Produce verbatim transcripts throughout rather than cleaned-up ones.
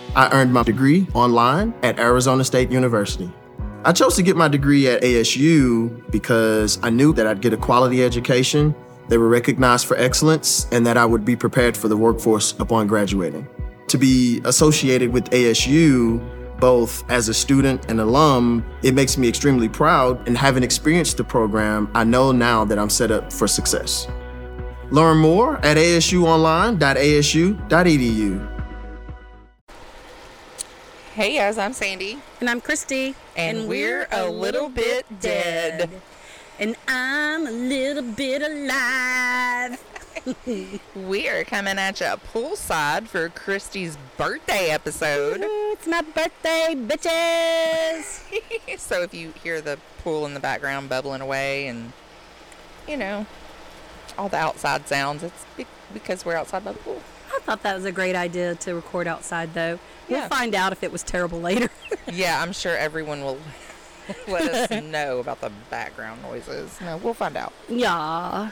I earned my degree online at Arizona State University. I chose to get my degree at A S U because I knew that I'd get a quality education, they were recognized for excellence, and that I would be prepared for the workforce upon graduating. To be associated with A S U, both as a student and alum, it makes me extremely proud, and having experienced the program, I know now that I'm set up for success. Learn more at a s u online dot a s u dot e d u. Hey guys, I'm Sandy. And I'm Christy. And, and we're, we're a little bit dead. dead. And I'm a little bit alive. We are coming at you poolside for Christy's birthday episode. Ooh, it's my birthday, bitches. So if you hear the pool in the background bubbling away and, you know, all the outside sounds, it's because we're outside by the pool. I thought that was a great idea to record outside, though. Yeah. We'll find out if it was terrible later. Yeah, I'm sure everyone will let us know about the background noises. No, we'll find out. Yeah.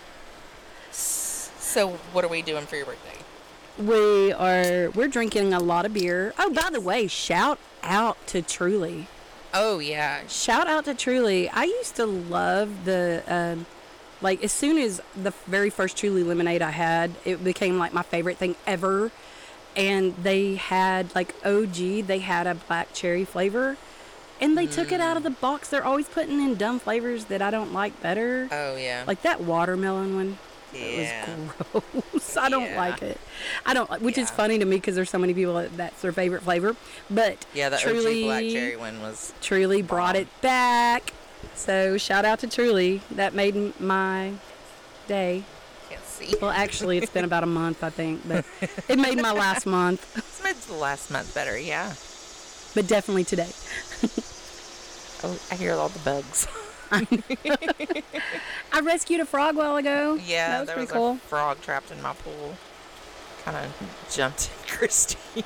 So what are we doing for your birthday? We are, we're drinking a lot of beer. Oh, by the way, shout out to Truly. Oh, yeah. Shout out to Truly. I used to love the, um, like, as soon as the very first Truly lemonade I had, it became, like, my favorite thing ever. And they had, like, O G, they had a black cherry flavor. And they mm. took it out of the box. They're always putting in dumb flavors that I don't like better. Oh, yeah. Like that watermelon one. Yeah. It was gross. I don't yeah. like it. I don't, which yeah. is funny to me because there's so many people that that's their favorite flavor. But yeah, the Truly, O G black cherry one was Truly bomb. brought it back. So shout out to Truly. That made my day. Can't see. Well, actually, it's been about a month, I think, but it made my last month. It's made the last month better, yeah. But definitely today. Oh, I hear all the bugs. I rescued a frog a while ago. Yeah, that was there pretty was cool. a frog trapped in my pool. Kind of jumped Christy. we,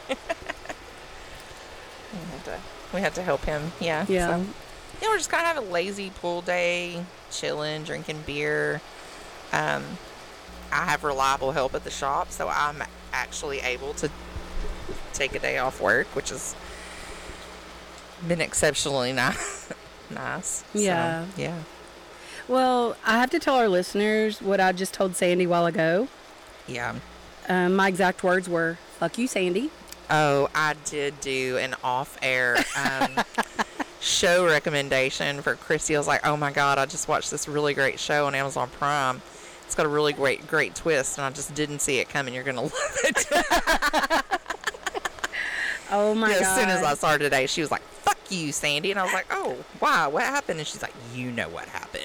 had to, we had to help him, yeah. Yeah. So, yeah, we're just kind of having a lazy pool day, chilling, drinking beer. Um, I have reliable help at the shop, so I'm actually able to take a day off work, which has been exceptionally nice. nice. Yeah. So, yeah. Well, I have to tell our listeners what I just told Sandy a while ago. Yeah. Um, my exact words were, fuck you, Sandy. Oh, I did do an off-air um, show recommendation for Christy. I was like, oh, my God, I just watched this really great show on Amazon Prime. It's got a really great, great twist, and I just didn't see it coming. You're going to love it. Oh, my yeah, God. As soon as I saw her today, she was like, fuck you, Sandy. And I was like, oh, wow, what happened? And she's like, you know what happened.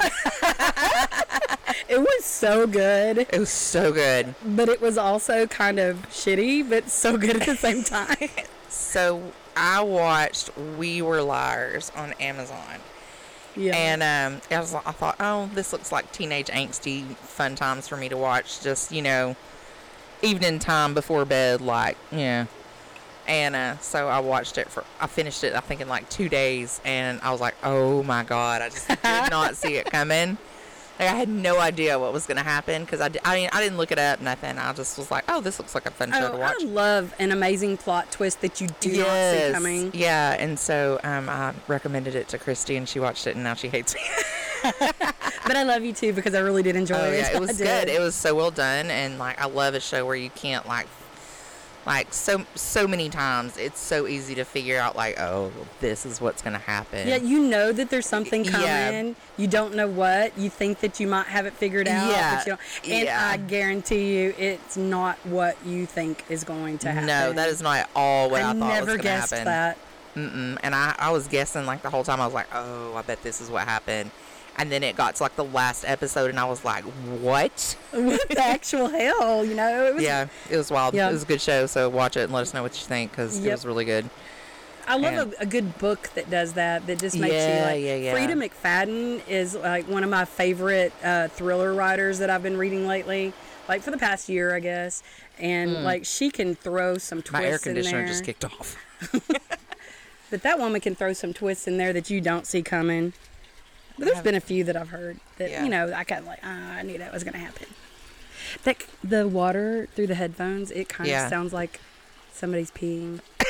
It was so good. It was so good. But it was also kind of shitty, but so good at the same time. So I watched We Were Liars on Amazon. Yeah. And um, I, was, I thought, oh, this looks like teenage angsty fun times for me to watch. Just, you know, evening time before bed, like, yeah. And uh, so I watched it for, I finished it, I think, in like two days. And I was like, oh my God, I just did not see it coming. Like, I had no idea what was going to happen because I, I mean, I didn't look it up, nothing. I just was like, oh, this looks like a fun show oh, to watch. I love an amazing plot twist that you do yes. not see coming. Yeah, and so um, I recommended it to Christy, and she watched it, and now she hates me. But I love you, too, because I really did enjoy oh, it. Yeah, it was good. It was so well done, and, like, I love a show where you can't, like, Like, so so many times, it's so easy to figure out, like, oh, this is what's going to happen. Yeah, you know that there's something coming. Yeah. You don't know what. You think that you might have it figured out. Yeah. But you don't. And yeah. I guarantee you it's not what you think is going to happen. No, that is not at all what I, I thought was going to happen. never guessed that. Mm-mm. And I, I was guessing, like, the whole time. I was like, oh, I bet this is what happened. And then it got to, like, the last episode, and I was like, what? What the actual hell, you know? It was, yeah, it was wild. Yeah. It was a good show, so watch it and let us know what you think, because yep. it was really good. I love a, a good book that does that, that just makes yeah, you, like, yeah, yeah. Frida McFadden is, like, one of my favorite uh, thriller writers that I've been reading lately, like, for the past year, I guess. And, mm. like, she can throw some twists in there. My air conditioner just kicked off. But that woman can throw some twists in there that you don't see coming. But there's been a few that I've heard that, yeah. you know, I kind of like, oh, I knew that was going to happen. That, the water through the headphones, it kind of yeah. sounds like somebody's peeing.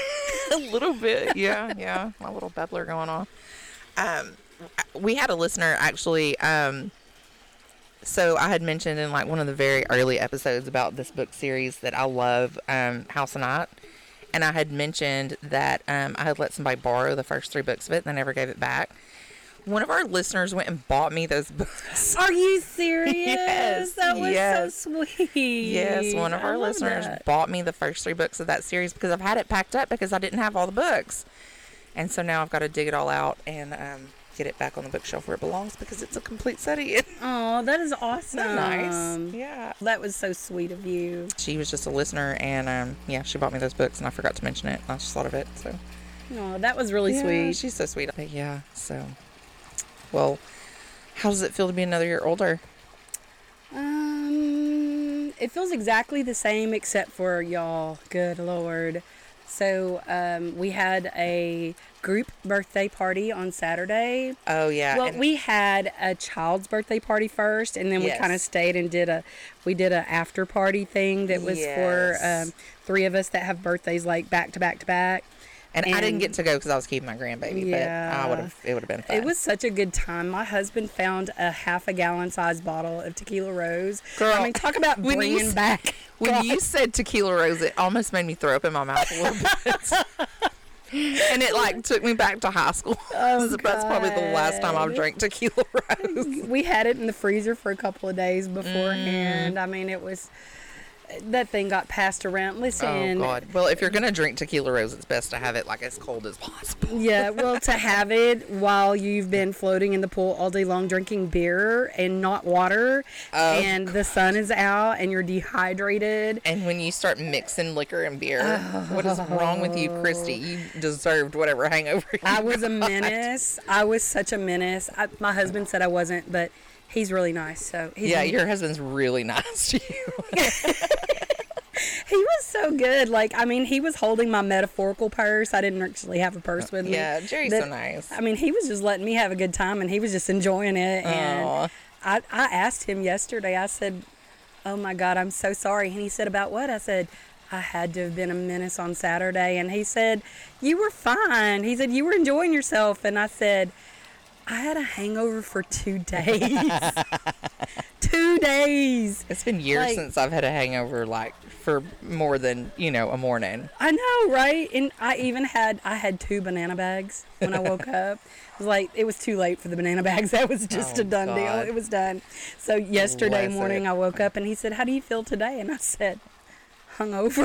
A little bit, yeah, yeah. My little babbler going on. Um, we had a listener actually. Um, so I had mentioned in like one of the very early episodes about this book series that I love, um, House of Night, and I had mentioned that um, I had let somebody borrow the first three books of it, and I never gave it back. One of our listeners went and bought me those books. Are you serious? Yes, That was yes. so sweet. Yes, one of I our love listeners that. bought me the first three books of that series because I've had it packed up because I didn't have all the books. And so now I've got to dig it all out and um, get it back on the bookshelf where it belongs because it's a complete set again. Oh, that is awesome. Isn't that nice? Yeah. That was so sweet of you. She was just a listener, and um, yeah, she bought me those books, and I forgot to mention it. I just thought of it, so. Oh, that was really Yeah, sweet. she's so sweet. But yeah, so. Well, how does it feel to be another year older? Um, it feels exactly the same except for y'all. Good Lord. So, um, we had a group birthday party on Saturday. Oh, yeah. Well, and- we had a child's birthday party first, and then we Yes. kind of stayed and did a, we did a after party thing that was for Yes. um, three of us that have birthdays like back to back to back. And, I didn't and- get to go because I was keeping my grandbaby, Yeah. but I would have. It would have been fun. It was such a good time. My husband found a half a gallon size bottle of Tequila Rose. Girl, I mean, talk about when you bringing s- back. When God. you said Tequila Rose, it almost made me throw up in my mouth a little bit. And it like took me back to high school. Oh, That's probably the last time I've God. drank Tequila Rose. we had it in the freezer for a couple of days beforehand. Mm. I mean, it was that thing got passed around. Oh Listen, God! Well, if you're gonna drink Tequila Rose, it's best to have it like as cold as possible. yeah, well, to have it while you've been floating in the pool all day long drinking beer and not water, Oh, and the sun is out and you're dehydrated. And when you start mixing liquor and beer, what is wrong with you, Christy? You deserved whatever hangover. You I was a got. menace. I was such a menace. I, my husband said I wasn't, but he's really nice. So he's Yeah, your husband's really nice to you. he was so good. Like, I mean, he was holding my metaphorical purse. I didn't actually have a purse with me. Yeah, Jerry's That- so nice. I mean, he was just letting me have a good time, and he was just enjoying it. And Aw. I, I asked him yesterday. I said, "Oh my God, I'm so sorry." And he said, "About what?" I said, "I had to have been a menace on Saturday." And he said, "You were fine." He said, "You were enjoying yourself." And I said, "I had a hangover for two days." Two days. It's been years Like- since I've had a hangover, like for more than you know a morning. I know, right? And I even had I had two banana bags when I woke up. It was like it was too late for the banana bags. That was just Oh, a done God. deal. It was done. So yesterday Bless morning it. I woke up and he said, "How do you feel today?" And I said, "Hungover."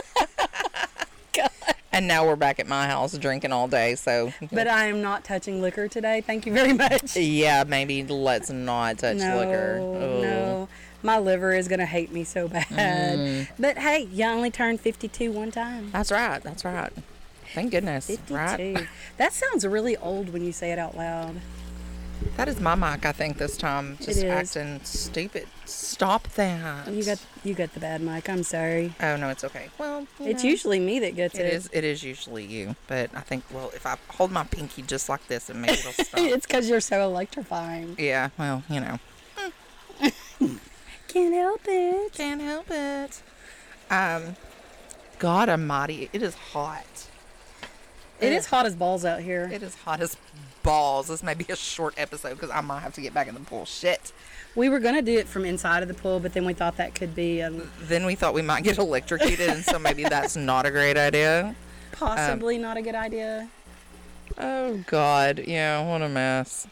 God. And now we're back at my house drinking all day. So, But I am not touching liquor today. Thank you very much. yeah, maybe let's not touch no, liquor. Oh. no. My liver is gonna hate me so bad. Mm. But hey, you only turned fifty-two one time. That's right. That's right. Thank goodness. fifty-two. Right. That sounds really old when you say it out loud. That is my mic, I think, this time. Just is. acting stupid. Stop that. You got you got the bad mic. I'm sorry. Oh no, it's okay. Well, you It's know, usually me that gets it. It is. It is usually you, but I think. Well, if I hold my pinky just like this, and maybe it'll stop. It's because you're so electrifying. Yeah. Well, you know. Can't help it. Can't help it. Um, God Almighty, it is hot. It is hot as balls out here. It is hot as balls. This may be a short episode because I might have to get back in the pool. Shit. We were gonna do it from inside of the pool, but then we thought that could be a, Then we thought we might get electrocuted, and so maybe that's not a great idea. possibly not a good idea. Oh God, yeah, what a mess.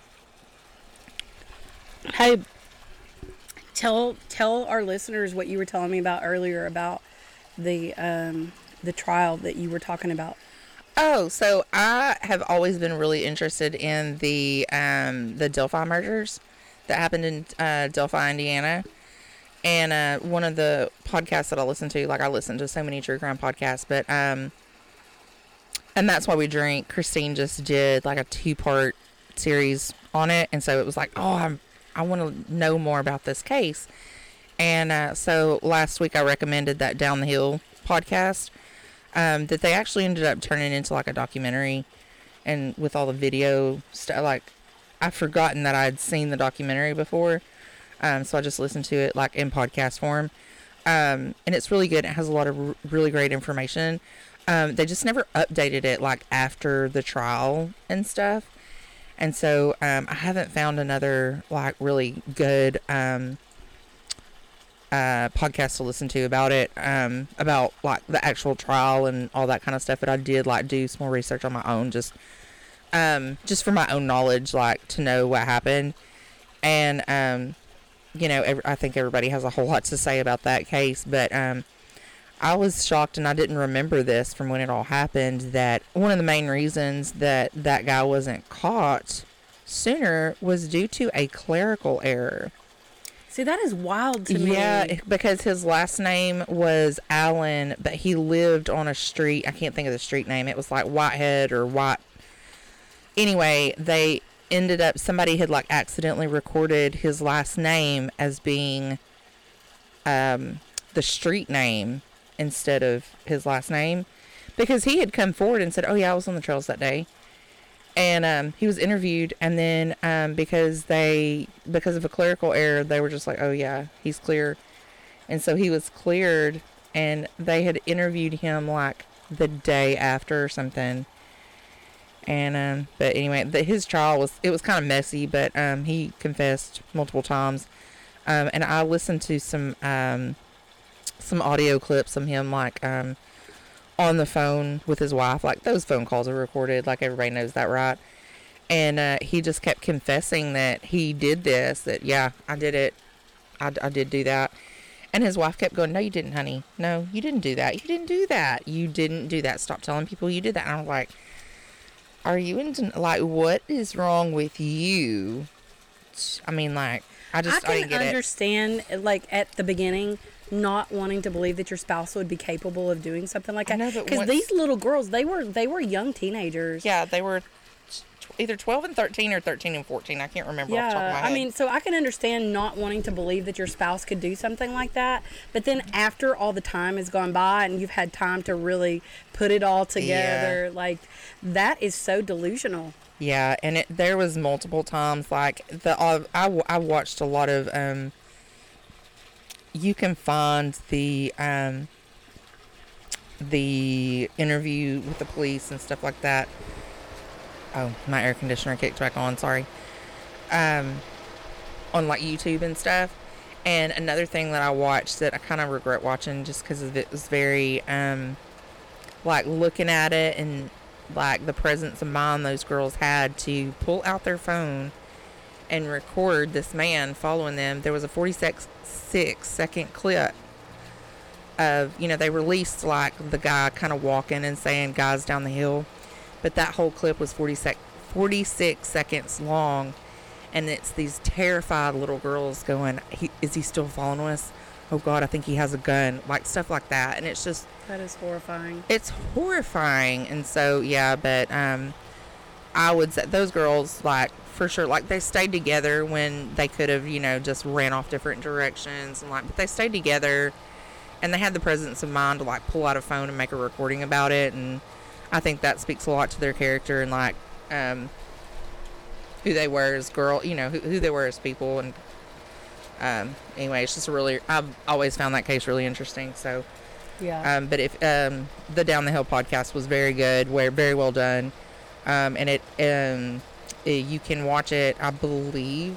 Hey, tell tell our listeners what you were telling me about earlier about the um, the trial that you were talking about. Oh, so I have always been really interested in the um, the Delphi murders that happened in uh, Delphi, Indiana. And uh, one of the podcasts that I listen to, like I listen to so many true crime podcasts, but um, and that's why we drink. Christine just did like a two part series on it, and so it was like, oh, I'm I want to know more about this case. And uh, so last week I recommended that Down the Hill podcast um, that they actually ended up turning into like a documentary, and with all the video stuff. Like I've forgotten that I'd seen the documentary before. Um, so I just listened to it like in podcast form. Um, and it's really good. It has a lot of r- really great information. Um, they just never updated it like after the trial and stuff. And so um, I haven't found another like really good um, uh, podcast to listen to about it, um, about like the actual trial and all that kind of stuff. But I did like do some more research on my own, just um, just for my own knowledge, like to know what happened. And um, you know, every, I think everybody has a whole lot to say about that case, but um, I was shocked, and I didn't remember this from when it all happened, that one of the main reasons that that guy wasn't caught sooner was due to a clerical error. See, that is wild to me. Yeah, because his last name was Allen, but he lived on a street. I can't think of the street name. It was like Whitehead or White. Anyway, they ended up, somebody had like accidentally recorded his last name as being um, the street name instead of his last name, because he had come forward and said, oh yeah, I was on the trails that day. And um, he was interviewed, and then um, because they, because of a clerical error, they were just like, oh yeah, he's clear. And so he was cleared, and they had interviewed him like the day after or something. And um, but anyway, the, his trial was, it was kind of messy, but um, he confessed multiple times. Um, and I listened to some um, some audio clips of him like um. on the phone with his wife. Like, those phone calls are recorded, like everybody knows that, right? And uh, he just kept confessing that he did this, that yeah, I did it, I, I did do that. And his wife kept going, no, you didn't, honey, no, you didn't do that, you didn't do that, you didn't do that, stop telling people you did that. And I was like, are you in, like, what is wrong with you? I mean, like, I just I I didn't can get understand, it. like, at the beginning, not wanting to believe that your spouse would be capable of doing something like that. Because these little girls, they were they were young teenagers. Yeah, they were either twelve and thirteen or thirteen and fourteen. I can't remember yeah, off the top of my head. I mean, so I can understand not wanting to believe that your spouse could do something like that. But then after all the time has gone by and you've had time to really put it all together, yeah. like, that is so delusional. Yeah, and it, there was multiple times, like, the uh, I, I watched a lot of, um, you can find the, um, the interview with the police and stuff like that. Oh, my air conditioner kicked back on, sorry. Um, on, like, YouTube and stuff. And another thing that I watched that I kind of regret watching just because it was very, um, like, looking at it and, like, the presence of mind those girls had to pull out their phone and record this man following them. There was a forty-six second clip of, you know, they released, like, the guy kind of walking and saying, guys down the hill. But that whole clip was forty-six seconds long. And it's these terrified little girls going, he, is he still following us? Oh, God, I think he has a gun. Like, stuff like that. And it's just... That is horrifying. It's horrifying. And so, yeah, but um, I would say those girls, like, for sure, like, they stayed together when they could have, you know, just ran off different directions. And like, but they stayed together, and they had the presence of mind to, like, pull out a phone and make a recording about it. And I think that speaks a lot to their character and, like, um, who they were as girl, you know, who, who they were as people. And um, anyway, it's just a really, I've always found that case really interesting. So, yeah. Um, but if um, the Down the Hill podcast was very good, very well done, um, and it, um, it, you can watch it, I believe.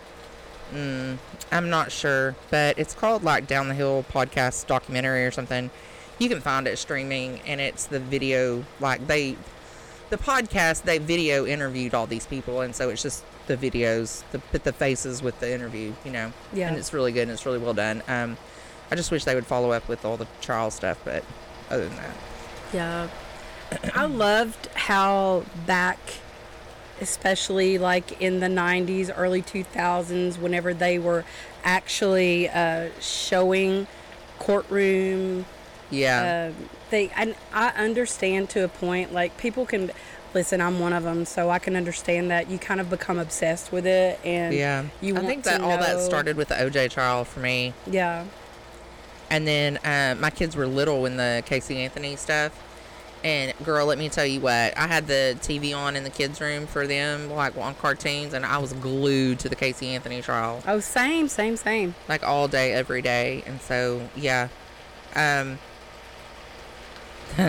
Mm, I'm not sure, but it's called like Down the Hill podcast documentary or something. You can find it streaming, and it's the video, like they, the podcast, they video interviewed all these people, and so it's just the videos, the put the faces with the interview, you know. Yeah. And it's really good, and it's really well done. Um, I just wish they would follow up with all the trial stuff, but other than that. Yeah. I loved how back, especially like in the nineties, early two thousands, whenever they were actually uh, showing courtroom. Yeah. Uh, they, and I understand to a point, like, people can, listen, I'm one of them, so I can understand that you kind of become obsessed with it, and yeah. you I want think that to all that know- started with the O J trial for me. Yeah. And then uh, my kids were little when the Casey Anthony stuff. And, girl, let me tell you what. I had the T V on in the kids' room for them, like, on cartoons, and I was glued to the Casey Anthony trial. Oh, same, same, same. Like, all day, every day. And so, yeah. Um,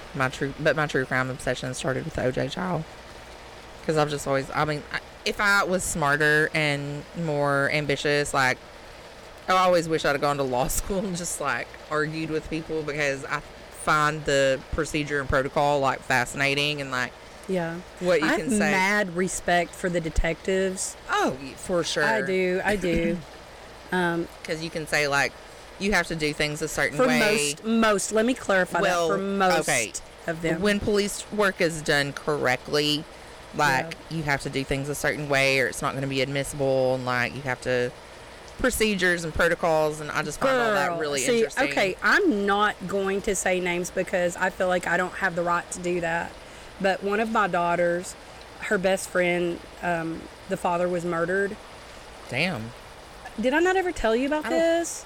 my true, but my true crime obsession started with O J Child. Because I've just always, I mean, I, if I was smarter and more ambitious, like, I always wish I'd have gone to law school and just, like, argued with people, because I find the procedure and protocol, like, fascinating, and, like, Yeah. what you I can have say. mad respect for the detectives. Oh, for sure. I do. I do. um, Because you can say, like, you have to do things a certain for way. most, most, let me clarify Well, that. For most okay. of them. When police work is done correctly, like, Yeah. you have to do things a certain way, or it's not going to be admissible, and, like, you have to procedures and protocols, and I just find all that really see, interesting. okay, I'm not going to say names because I feel like I don't have the right to do that. But one of my daughters, her best friend, um, the father was murdered. Damn. Did I not ever tell you about I don't- this?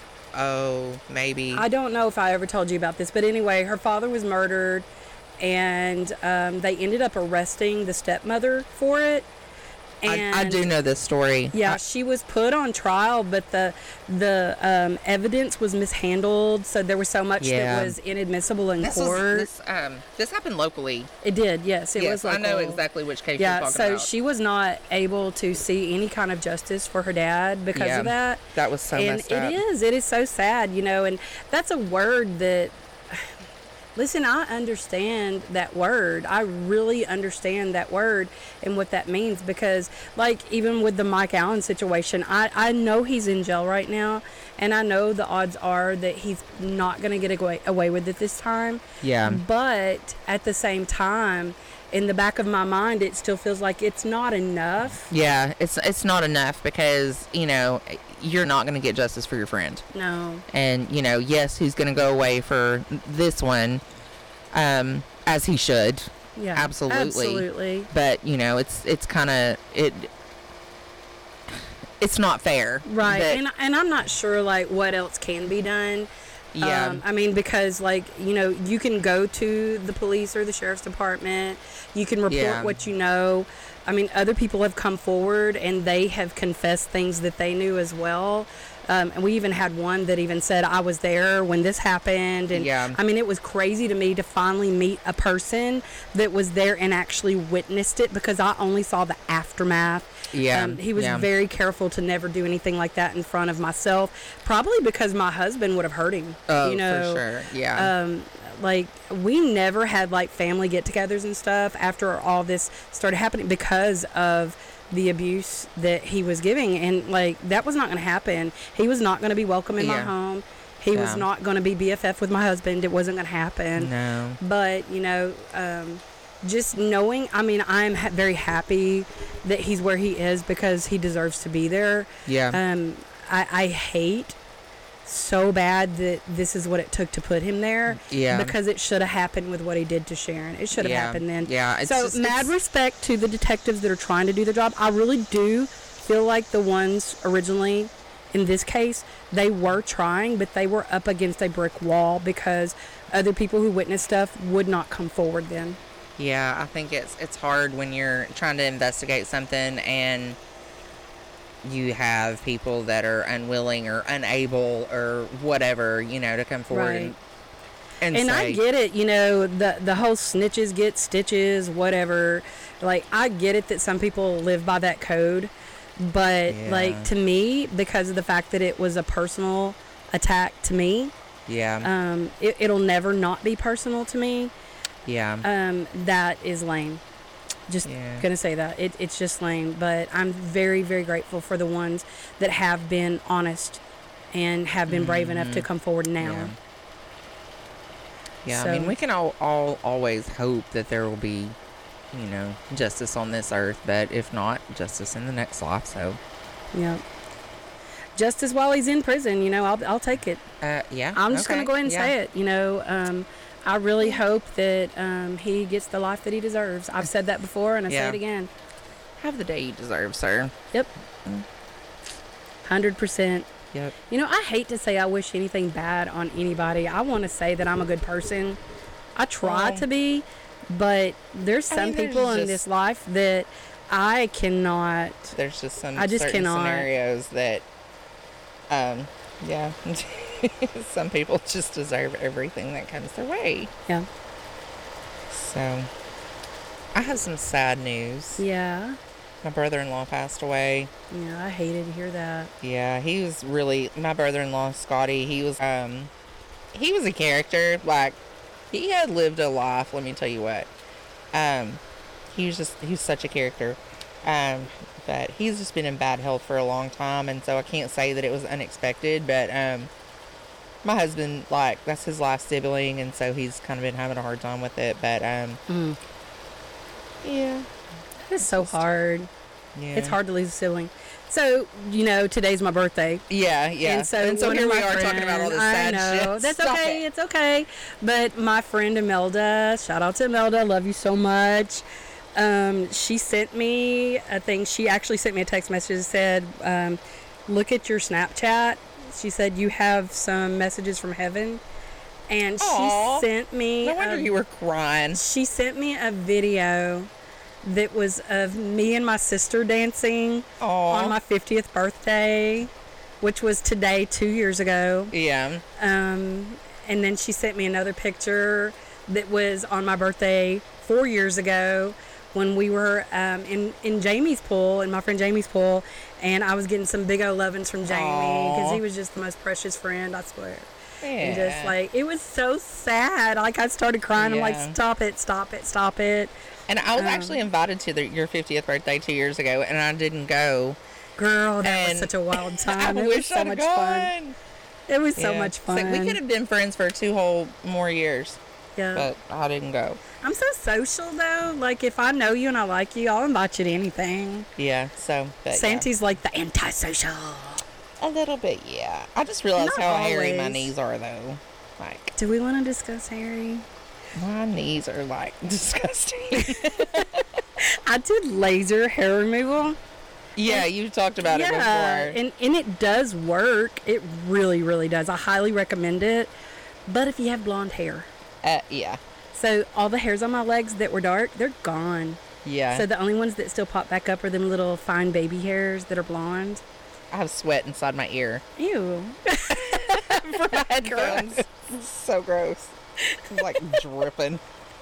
Oh, maybe. I don't know if I ever told you about this, but anyway, her father was murdered, and um, they ended up arresting the stepmother for it. And I, I do know this story. Yeah, I- she was put on trial, but the the um, evidence was mishandled, so there was so much Yeah. that was inadmissible in this court. was, this um this happened locally. It did, yes, it yes, was. Local. I know exactly which case Yeah, you're talking so about. she was not able to see any kind of justice for her dad because Yeah, of that. that was so and messed it up. is, it is so sad, you know, and that's a word that. Listen, I understand that word. I really understand that word and what that means, because, like, even with the Mike Allen situation, I, I know he's in jail right now, and I know the odds are that he's not going to get away, away with it this time. Yeah. But at the same time, in the back of my mind, it still feels like it's not enough. Yeah, it's it's not enough, because, you know, you're not going to get justice for your friend. No. And, you know, yes, he's going to go away for this one, um, as he should. Yeah. Absolutely. Absolutely. But, you know, it's it's kind of, it, it's not fair. Right. that- And, and I'm not sure, like, what else can be done. yeah. Um, I mean, because, like, you know, you can go to the police or the sheriff's department. You can report Yeah. what you know. I mean, other people have come forward and they have confessed things that they knew as well. Um, and we even had one that even said, I was there when this happened. And Yeah. I mean, it was crazy to me to finally meet a person that was there and actually witnessed it, because I only saw the aftermath. Yeah, Um, he was yeah. very careful to never do anything like that in front of myself, probably because my husband would have hurt him. Oh, you know, for sure. Yeah. um, like, we never had, like, family get-togethers and stuff after all this started happening because of the abuse that he was giving, and, like, that was not going to happen. He was not going to be welcome in my Yeah. home. He was Yeah. not going to be B F F with my husband. It wasn't going to happen. no. But, you know, um, just knowing, I mean, I'm ha- very happy that he's where he is, because he deserves to be there. Yeah. Um, I, I hate so bad that this is what it took to put him there. Yeah. Because it should have happened with what he did to Sharon. It should have Yeah. happened then. Yeah, it's So just- mad it's- respect to the detectives that are trying to do their job. I really do feel like the ones originally in this case, they were trying, but they were up against a brick wall because other people who witnessed stuff would not come forward then. Yeah, I think it's it's hard when you're trying to investigate something and you have people that are unwilling or unable or whatever, you know, to come forward Right. and and, And say, I get it, you know, the the whole snitches get stitches, whatever. Like, I get it that some people live by that code, but Yeah. like, to me, because of the fact that it was a personal attack to me, yeah, um, it, it'll never not be personal to me. yeah, Um, that is lame. Just Yeah. gonna say that it, it's just lame. But I'm very, very grateful for the ones that have been honest and have been brave enough to come forward now. Mm-hmm. yeah. Yeah, I mean, So- we can all, all always hope that there will be, you know, justice on this earth, but if not, justice in the next life. So, Yeah. Justice while he's in prison, you know, I'll I'll take it. uh, yeah, I'm just okay, gonna go ahead and yeah. say it. You know, um, I really hope that um, he gets the life that he deserves. I've said that before, and I say Yeah. it again. Have the day you deserve, sir. Yep. Hundred percent. Yep. You know, I hate to say I wish anything bad on anybody. I want to say that I'm a good person. I try Well, to be, but there's I some mean, there's people in just- this life that I cannot. There's just some I just certain cannot. scenarios that, um, yeah, some people just deserve everything that comes their way. Yeah. So, I have some sad news. Yeah. My brother-in-law passed away. Yeah, I hated to hear that. Yeah, he was really, my brother-in-law, Scotty, he was, um, he was a character. Like, he had lived a life, let me tell you what. Um, he was just, he was such a character. Um, but he's just been in bad health for a long time, and so I can't say that it was unexpected, but, um, my husband, like, that's his last sibling, and so he's kind of been having a hard time with it, but, um, Mm. yeah. It's so hard. Yeah. It's hard to lose a sibling. So, you know, today's my birthday. Yeah, yeah. And so, one here of we my are talking about all this sad I know. shit. That's Stop okay. it. It's okay. But my friend Imelda, shout out to Imelda. Love you so much. Um, she sent me a thing. She actually sent me a text message that said, um, look at your Snapchat. She said, you have some messages from heaven. And Aw. she sent me... No wonder a- you were crying. She sent me a video that was of me and my sister dancing Aw. on my fiftieth birthday, which was today, two years ago. Yeah. Um, and then she sent me another picture that was on my birthday four years ago when we were um, in, in Jamie's pool, in my friend Jamie's pool, and I was getting some big old lovins from Jamie because Aw. he was just the most precious friend, I swear. Yeah. And just like, it was so sad. Like, I started crying. I'm Yeah. like, stop it, stop it, stop it. And I was Um, actually invited to the, your fiftieth birthday two years ago, and I didn't go. Girl, that And was such a wild I time. It was wish so I'd much gone. fun. It was so Yeah. much It's fun. like, we could have been friends for two whole more years, yeah. but I didn't go. I'm so social though. Like, if I know you and I like you, I'll invite you to anything. Yeah, so. But yeah. Santy's like the antisocial. A little bit, yeah. I just realized Not how hairy my always. knees are, though. Like, Do we want to discuss Harry? my knees are, like, disgusting. I did laser hair removal. Yeah, you talked about yeah, it before. and and it does work. It really, really does. I highly recommend it. But if you have blonde hair, Uh, yeah. so all the hairs on my legs that were dark, they're gone. Yeah. So the only ones that still pop back up are them little fine baby hairs that are blonde. I have sweat inside my ear. Ew. For my headphones. So gross. It's like dripping.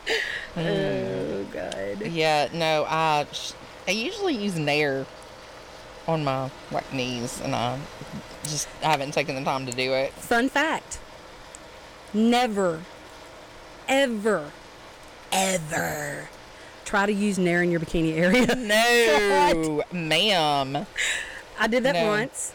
Oh, God. Yeah, no, I, sh- I usually use Nair on my, like, knees, and I just haven't taken the time to do it. Fun fact. Never, ever, ever try to use Nair in your bikini area. No, ma'am. I did that No. once.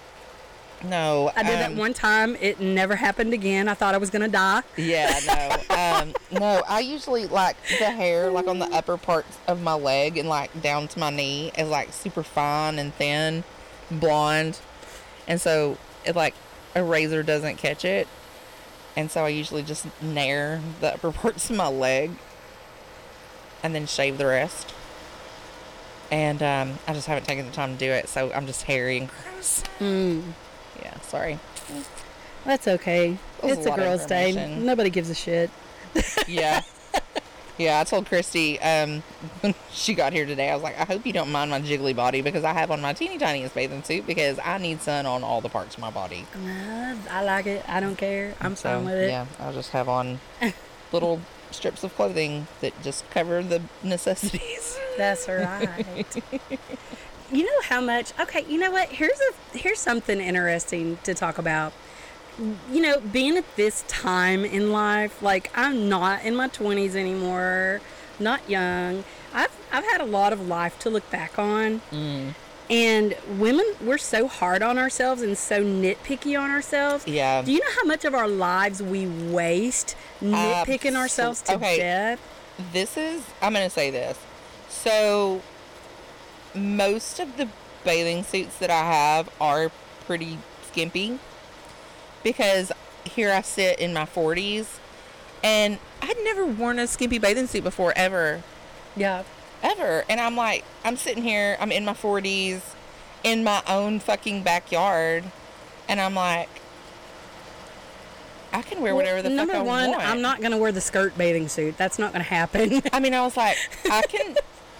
No. I did that um, one time. It never happened again. I thought I was going to die. Yeah, no. Um, no, I usually, like, the hair, like, on the upper parts of my leg and, like, down to my knee is, like, super fine and thin, blonde. And so, it, like, a razor doesn't catch it. And so I usually just nair the upper parts of my leg and then shave the rest. And um, I just haven't taken the time to do it, so I'm just hairy and gross. Mm. Yeah, sorry. That's okay. That was It's a a lot of girl's day. information. Nobody gives a shit. Yeah. Yeah, I told Christy um, when she got here today, I was like, I hope you don't mind my jiggly body because I have on my teeny tiniest bathing suit because I need sun on all the parts of my body. Uh, I like it. I don't care. I'm So, fine with it. yeah, I'll just have on little strips of clothing that just cover the necessities. That's right. You know how much? Okay, you know what? Here's a here's something interesting to talk about. You know, being at this time in life, like I'm not in my twenties anymore, not young. I've I've had a lot of life to look back on. Mm. And women, we're so hard on ourselves and so nitpicky on ourselves. Yeah. Do you know how much of our lives we waste nitpicking Abso- ourselves to okay. death? This is, I'm going to say this. So, most of the bathing suits that I have are pretty skimpy because here I sit in my forties and I'd never worn a skimpy bathing suit before, ever. Yeah. Ever. And I'm like, I'm sitting here, I'm in my forties, in my own fucking backyard, and I'm like, I can wear whatever the Well, fuck number I one, want. I'm not going to wear the skirt bathing suit. That's not going to happen. I mean, I was like, I can,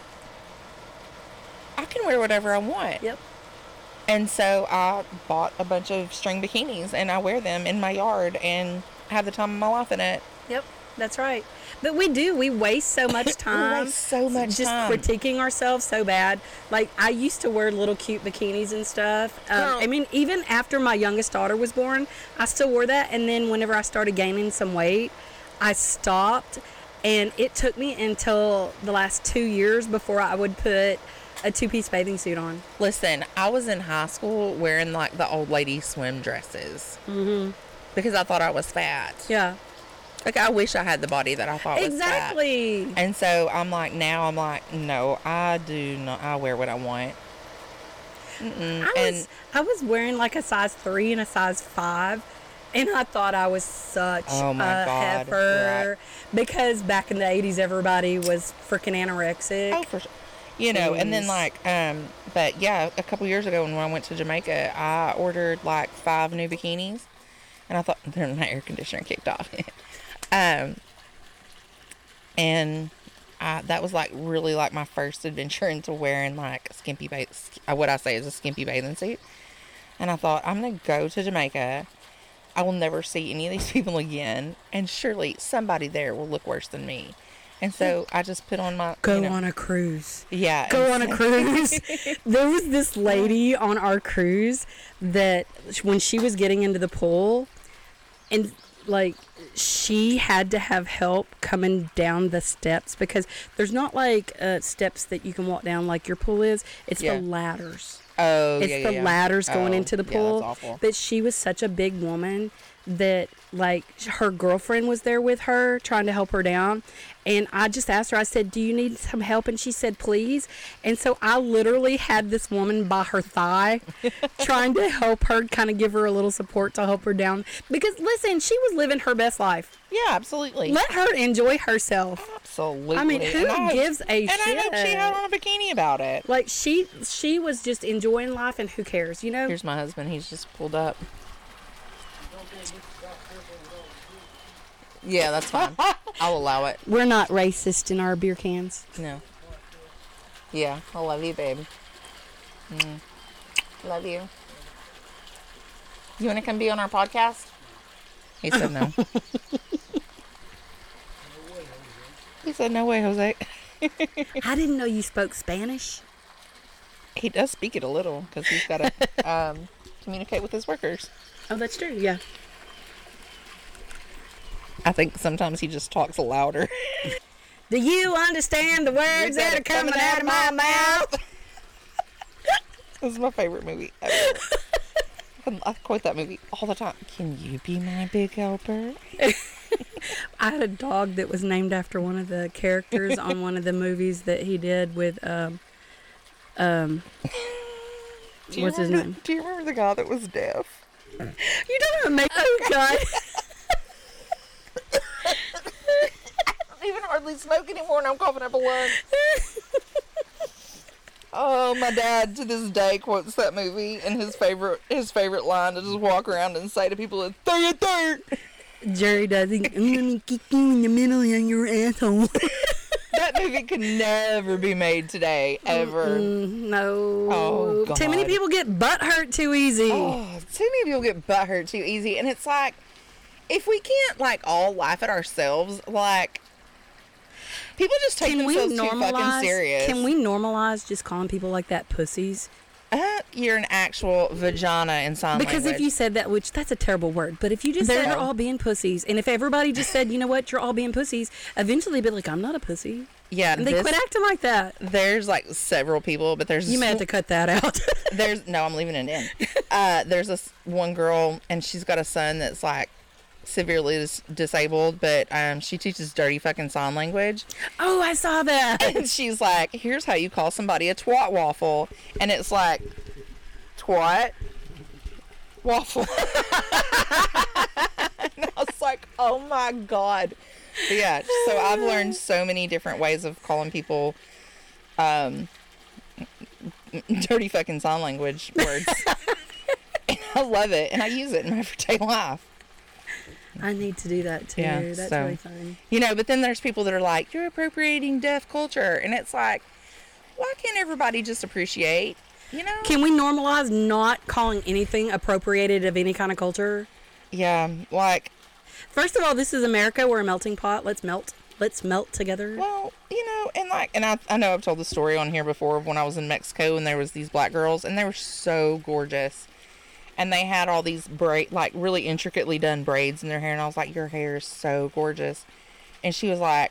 I can wear whatever I want. Yep. And so I bought a bunch of string bikinis, and I wear them in my yard, and have the time of my life in it. Yep. That's right. But we do. We waste so much time. waste so much just time. critiquing ourselves so bad. Like, I used to wear little cute bikinis and stuff. Um, Girl. I mean, even after my youngest daughter was born, I still wore that. And then whenever I started gaining some weight, I stopped. And it took me until the last two years before I would put a two-piece bathing suit on. Listen, I was in high school wearing like the old lady swim dresses. Mm-hmm. Because I thought I was fat. Yeah. Like, I wish I had the body that I thought was fat. Exactly. And so I'm like, now I'm like, no, I do not. I wear what I want. Mm-mm. I and was I was wearing like a size three and a size five, and I thought I was such Oh, my a God. heifer because back in the eighties everybody was freaking anorexic. oh, for sure. You know, and then Jeez. like, um, but yeah, a couple years ago when I went to Jamaica, I ordered like five new bikinis, and I thought then my air conditioner kicked off. um, and I, that was like really like my first adventure into wearing like a skimpy bath. What I say is a skimpy bathing suit. And I thought, I'm gonna go to Jamaica. I will never see any of these people again, and surely somebody there will look worse than me. And so I just put on my Go you know, on a cruise. yeah, Go and on a so- cruise. There was this lady on our cruise that when she was getting into the pool, and like she had to have help coming down the steps because there's not like uh, steps that you can walk down like your pool is. It's Yeah. the ladders. Oh, It's yeah, the yeah, yeah. ladders going Oh, into the yeah, pool. that's awful. But she was such a big woman that like her girlfriend was there with her trying to help her down, and I just asked her, I said, do you need some help? And she said, please. And so I literally had this woman by her thigh trying to help her, kind of give her a little support to help her down, because listen, she was living her best life. Yeah, absolutely. Let her enjoy herself. Absolutely. I mean, who And I hope- gives a and shit? I hope she had on a bikini about it. Like she she was just enjoying life, and who cares, you know? Here's my husband. He's just pulled up. Yeah, that's fine. I'll allow it. We're not racist in our beer cans. No. Yeah, I love you, babe. Mm. Love you. You want to come be on our podcast? He said no. He said no way, Jose. I didn't know you spoke Spanish. He does speak it a little because he's got to um, communicate with his workers. Oh, that's true. Yeah. I think sometimes he just talks louder. Do you understand the words that are coming out of my mouth? This is my favorite movie ever. I quote that movie all the time. Can you be my big helper? I had a dog that was named after one of the characters on one of the movies that he did with um um Do you what's his remember- name? Do you remember the guy that was deaf? You don't make oh god. I don't even hardly smoke anymore, and I'm coughing up a lung. Oh, my dad to this day quotes that movie, and his favorite his favorite line to just walk around and say to people, is third, third. Jerry does it. I'm gonna kick you in the middle of your asshole. That movie could never be made today, ever. Mm, no. Oh, Too many God. people get butt hurt too easy. Oh, too many people get butthurt too easy, and it's like, if we can't like all laugh at ourselves, like people just take Can we themselves too fucking normalize? serious. Can we normalize just calling people like that pussies? Uh, you're an actual vagina in sign Because language. if you said that, which that's a terrible word, but if you just There- said you're all being pussies, and if everybody just said, you know what, you're all being pussies, eventually they'd be like, I'm not a pussy. yeah, And they this- quit acting like that. there's like several people, but there's You may have to cut that out. there's no, I'm leaving it in. Uh, there's this one girl, and she's got a son that's like severely dis- disabled, but um, she teaches dirty fucking sign language. Oh, I saw that. And she's like, here's how you call somebody a twat waffle. And it's like, twat waffle. And I was like, oh my God. But yeah, so I've learned so many different ways of calling people um, dirty fucking sign language words. And I love it. And I use it in my everyday life. I need to do that too. Yeah, That's so- really fun. You know, but then there's people that are like, you're appropriating deaf culture. And it's like, why can't everybody just appreciate, you know? Can we normalize not calling anything appropriated of any kind of culture? Yeah, like, First of all, this is America. We're a melting pot. Let's melt. Let's melt together. Well, you know, and like, and I, I know I've told the story on here before of when I was in Mexico and there was these black girls and they were so gorgeous. And they had all these braid, like really intricately done braids in their hair. And I was like, your hair is so gorgeous. And she was like,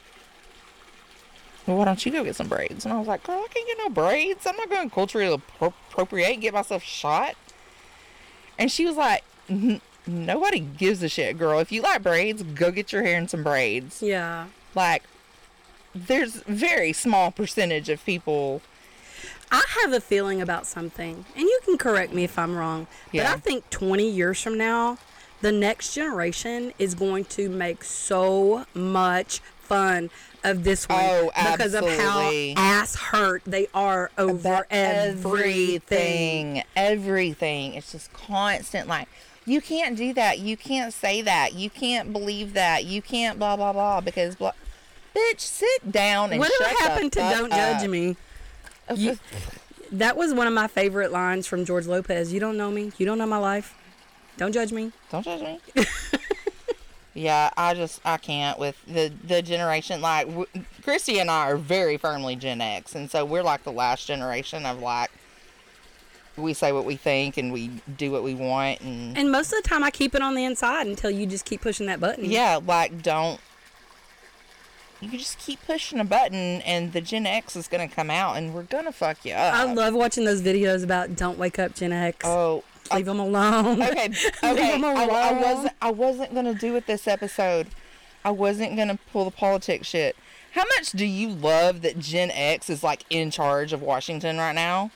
well, why don't you go get some braids? And I was like, girl, I can't get no braids. I'm not going to culturally appro- appropriate and get myself shot. And she was like, nobody gives a shit, girl. If you like braids, go get your hair in some braids. Yeah. Like, there's very small percentage of people. I have a feeling about something, and you can correct me if I'm wrong, Yeah. but I think twenty years from now, the next generation is going to make so much fun of this one Oh, because absolutely. of how ass hurt they are over About everything. everything. Everything. It's just constant, like, you can't do that. You can't say that. You can't believe that. You can't blah, blah, blah, because, blah. Bitch, sit down and Whatever shut happened the to fuck Don't up. Judge Me? You, that was one of my favorite lines from George Lopez. You don't know me. You don't know my life. Don't judge me. Don't judge me. Yeah, I just, I can't with the, the generation. Like, w- Christy and I are very firmly Gen X. And so we're like the last generation of like, we say what we think and we do what we want. And, And most of the time, I keep it on the inside until you just keep pushing that button. yeah, like, don't. You just keep pushing a button and the Gen X is going to come out and we're going to fuck you up. I love watching those videos about don't wake up Gen X. Oh, Leave them alone. okay. Leave Okay. 'em I, I alone. wasn't. I wasn't gonna do it this episode. I wasn't gonna pull the politics shit. How much do you love that Gen X is like in charge of Washington right now?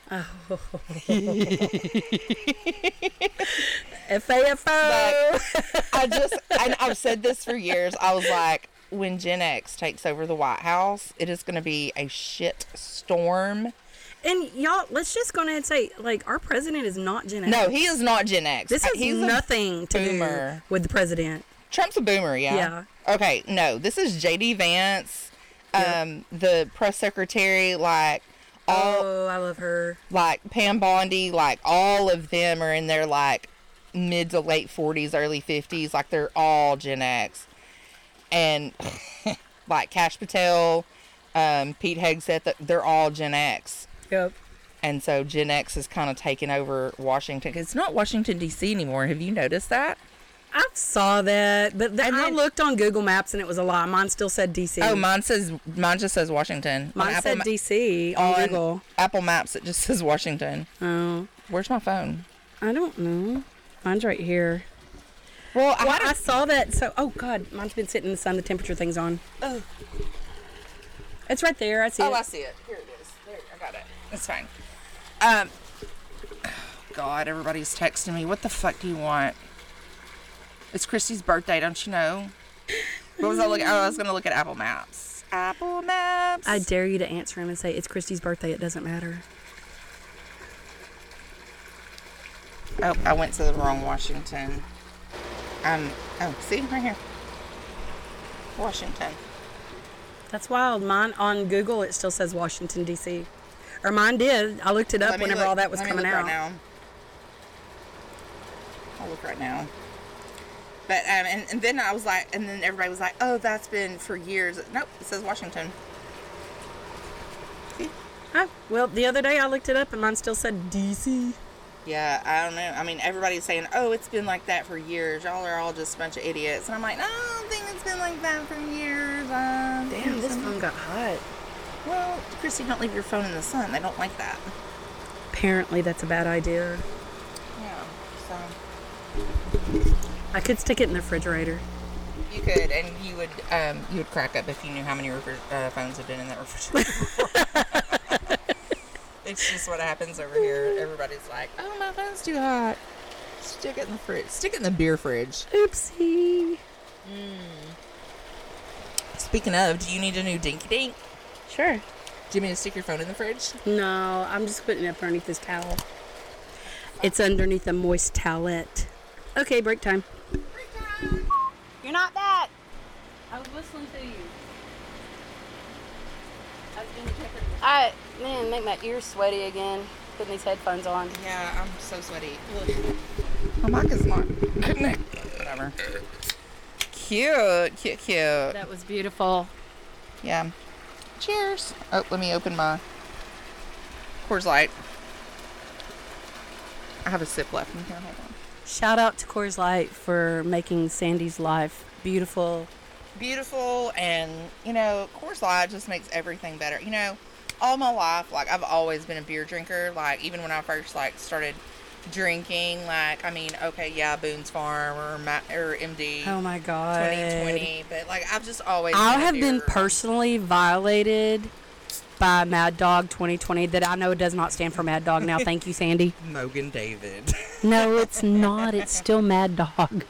F A F O. Like, I just. And I've said this for years. I was like, when Gen X takes over the White House, it is gonna be a shit storm. And y'all, let's just go ahead and say, like, our president is not Gen X. No, he is not Gen X. This has He's a nothing to boomer. do with the president. Trump's a boomer, yeah. Yeah. Okay, no, this is J D Vance, Yep. um, the press secretary, like all, Oh, I love her. like Pam Bondi, like all of them are in their like mid to late forties, early fifties, like they're all Gen X, and like Kash Patel, um, Pete Hegseth, they're all Gen X. Yep. And so Gen X is kind of taking over Washington. It's not Washington, D C anymore. Have you noticed that? I saw that, but th- And I then- looked on Google Maps and it was a lie. Mine still said D C. Oh, mine says, mine just says Washington. On Mine Apple said Ma- D C on, on Google. Apple Maps, it just says Washington. Oh, Where's my phone? I don't know. Mine's right here. Well, I, Well, had I a- saw that. So, oh God, mine's been sitting in the sun. The temperature thing's on. Oh. It's right there. I see oh, it. I see it. Here it is. There, I got it. It's fine. Um, God, everybody's texting me. What the fuck do you want? It's Christy's birthday, don't you know? What was I looking? Oh, I was gonna look at Apple Maps. Apple Maps. I dare you to answer him and say, it's Christy's birthday. It doesn't matter. Oh, I went to the wrong Washington. Um. Oh, see right here. Washington. That's wild. Mine on Google, it still says Washington, D C. Or mine did. I looked it up Let me whenever look- all that was let me coming look out. Right now. I'll look right now. But um, and, and then I was like, and then everybody was like, "Oh, that's been for years." Nope, it says Washington. See? Oh, well, the other day I looked it up and mine still said D C. Yeah, I don't know. I mean, everybody's saying, "Oh, it's been like that for years. Y'all are all just a bunch of idiots." And I'm like, "No, I don't think it's been like that for years." Um, Damn, this phone got hot. Well, Christy, don't leave your phone in the sun. They don't like that. Apparently, that's a bad idea. Yeah. So I could stick it in the refrigerator. you could, and you would, um, you would crack up if you knew how many refri- uh, phones have been in that refrigerator before. It's just what happens over here. Everybody's like, "Oh, my phone's too hot." Stick it in the fridge. Stick it in the beer fridge. Oopsie. Speaking of, do you need a new dinky dink? Sure. Do you mean to stick your phone in the fridge? No, I'm just putting it up underneath this towel. It's underneath a moist towelette. Okay, break time. You're not back. I was whistling to you. I was doing Jeopardy. I, man, make my ears sweaty again, putting these headphones on. Yeah, I'm so sweaty. Ugh. My mic is not connected. Whatever. cute, cute, cute. That was beautiful. Yeah. Cheers. Oh, let me open my Coors Light. I have a sip left in here. Hold on. Shout out to Coors Light for making Sandy's life beautiful. Beautiful, and, you know, Coors Light just makes everything better. You know, all my life, like, I've always been a beer drinker. Like, even when I first, like, started drinking, like, I mean, okay, yeah, Boone's Farm or, Ma- or M D. Oh my God. twenty twenty, but, like, I've just always I been a have been beer- personally violated by Mad Dog twenty twenty that I know it does not stand for Mad Dog now. Thank you, Sandy. Mogan David. No, it's not. It's still Mad Dog.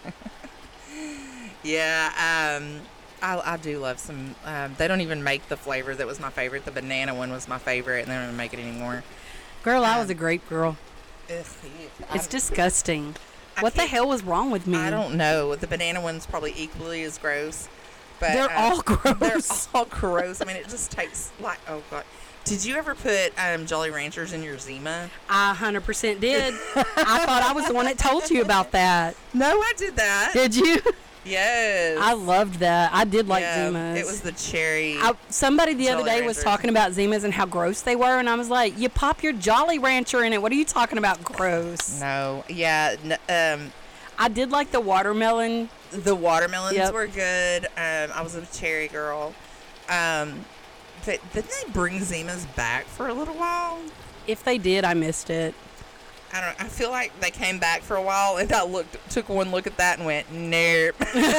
Yeah, um, I, I do love some. Um, they don't even make the flavor that was my favorite. The banana one was my favorite, and they don't even make it anymore. Girl, I Um, was a grape girl. Ugh, It's I'm- disgusting. I What the can't- hell was wrong with me? I don't know. The banana one's probably equally as gross. But They're um, all They're gross. all gross. I mean, it just tastes like, oh, God. Did you ever put um, Jolly Ranchers in your Zima? I one hundred percent did. I thought I was the one that told you about that. No, I did that. Did you? Yes. I loved that. I did like Yeah, Zimas. It was the cherry. I, somebody the other Jolly day was Ranchers. talking about Zimas and how gross they were, and I was like, you pop your Jolly Rancher in it. What are you talking about, gross? No. Yeah. N- um, I did like the watermelon. the watermelons Yep. were good. Um, I was a cherry girl. Um, but didn't they bring Zimas back for a little while? If they did, I missed it. I don't. I feel like they came back for a while, and I looked, took one look at that, and went, nope.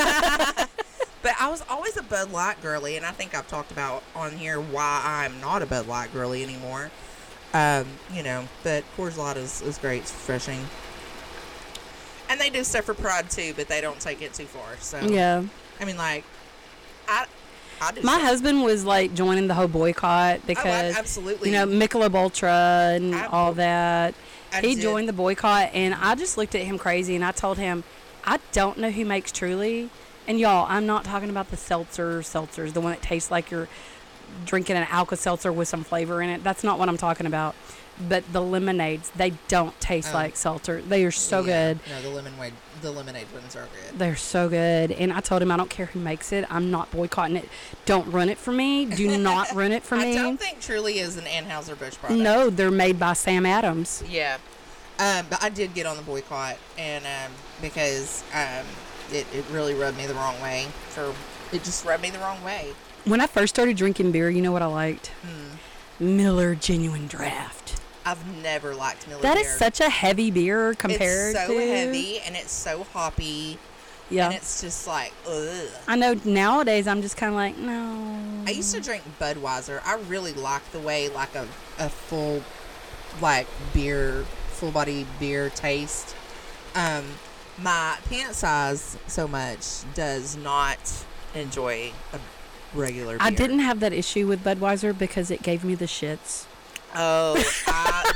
But I was always a Bud Light girly, and I think I've talked about on here why I'm not a Bud Light girly anymore. Um, you know, but Coors Light is, is great. It's refreshing. And they do stuff for Pride too, but they don't take it too far. So Yeah. I mean, like, I, I do. My stuff- husband was like joining the whole boycott Oh, because, I, absolutely. you know, Michelob Ultra and I- all that. I He did. joined the boycott, and I just looked at him crazy, and I told him, I don't know who makes Truly. And y'all, I'm not talking about the seltzer seltzers, the one that tastes like you're drinking an Alka-Seltzer with some flavor in it. That's not what I'm talking about. But the lemonades, they don't taste Oh. like seltzer. They are so Yeah. good. No, the lemonade, the lemonade ones are good. They're so good. And I told him I don't care who makes it. I'm not boycotting it. Don't run it for me. Do not run it for I me. don't think Truly is an Anheuser-Busch product. No, they're made by Sam Adams. Yeah. Um, but I did get on the boycott, and um, because um, it, it really rubbed me the wrong way. For It just rubbed me the wrong way. When I first started drinking beer, you know what I liked? Hmm. Miller Genuine Draft. I've never liked Miller That beer. is such a heavy beer compared It's so to. heavy, and it's so hoppy, Yeah. and it's just like, ugh. I know nowadays I'm just kind of like, no. I used to drink Budweiser. I really liked the way, like, a, a full, like, beer, full-body beer taste. Um, my pant size so much does not enjoy a regular beer. I didn't have that issue with Budweiser because it gave me the shits. Oh, I,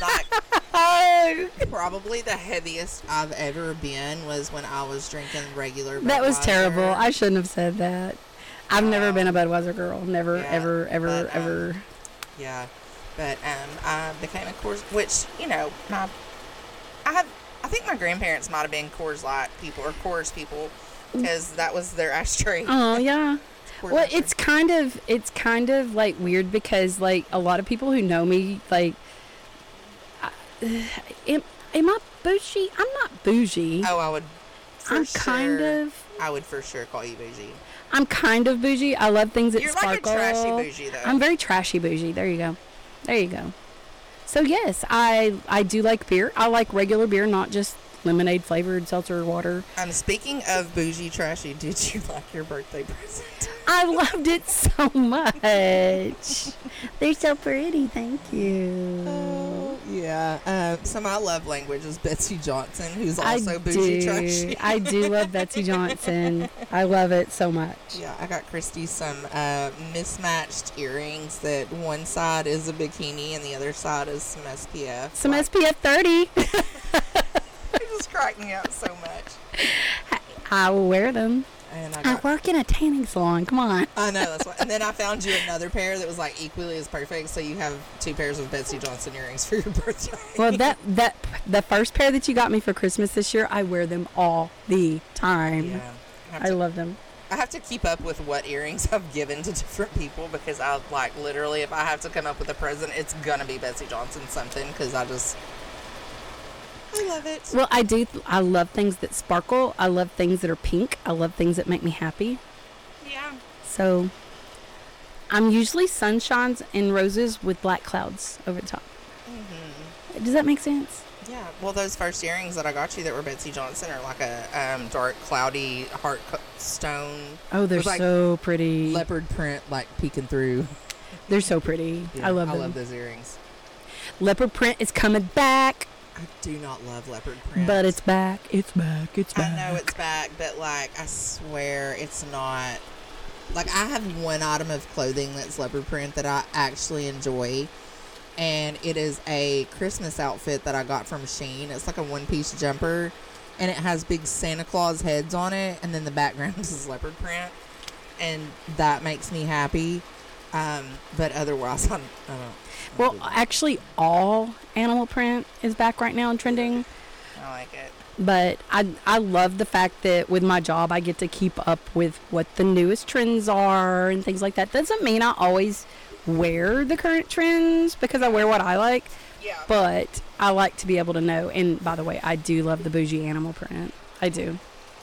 like, probably the heaviest I've ever been was when I was drinking regular Budweiser. That was terrible. I shouldn't have said that. I've never Um, been a Budweiser girl. Never, yeah, ever, ever, but, um, ever. Yeah, but um, I became a Coors, which, you know, my, I have, I think my grandparents might have been Coors Light people or Coors people, because that was their ashtray. Oh yeah. Coors Well, ashtray. it's kind of it's kind of like weird because like a lot of people who know me like, I- am, am I bougie? I'm not bougie. Oh, I would. For I'm sure, kind of. I would for sure call you bougie. I'm kind of bougie. I love things that You're sparkle. like a trashy bougie, though. I'm very trashy bougie. There you go. There you go. So yes, I I do like beer. I like regular beer, not just lemonade flavored seltzer water. Um, speaking of bougie trashy, did you like your birthday present? I loved it so much. They're so pretty. Thank you. Oh, yeah. Um, so my love language is Betsy Johnson, who's I also bougie do. trashy. I do love Betsy Johnson. I love it so much. Yeah, I got Christy some uh, mismatched earrings that one side is a bikini and the other side is some S P F. Some Like, S P F thirty. It just cracked me up so much. I will wear them. And I I got, work in a tanning salon. Come on. I know, that's why. And then I found you another pair that was like equally as perfect. So you have two pairs of Betsy Johnson earrings for your birthday. Well, that that the first pair that you got me for Christmas this year, I wear them all the time. Yeah. I, have I to- love them. I have to keep up with what earrings I've given to different people because I like literally, if I have to come up with a present, it's gonna be Betsey Johnson something because I just I love it. Well, I do. I love things that sparkle. I love things that are pink. I love things that make me happy. Yeah. So I'm usually sunshines and roses with black clouds over the top. Mm-hmm. Does that make sense? Yeah. Well, those first earrings that I got you that were Betsey Johnson are like a um, dark, cloudy heart co- stone. Oh, they're with, like, so pretty. leopard print like peeking through. They're so pretty. Yeah, I love I them. love those earrings. Leopard print is coming back. I do not love leopard print. But it's back. It's back. It's back. I know it's back, but like I swear it's not. Like I have one item of clothing that's leopard print that I actually enjoy, and it is a Christmas outfit that I got from Shein. It's like a one-piece jumper, and it has big Santa Claus heads on it, and then the background is leopard print, and that makes me happy. Um, but otherwise, I don't. I don't Well, actually, all animal print is back right now and trending. I like it. But I I love the fact that with my job, I get to keep up with what the newest trends are and things like that. Doesn't mean I always wear the current trends because I wear what I like. Yeah. But I like to be able to know. And by the way, I do love the bougie animal print. I do.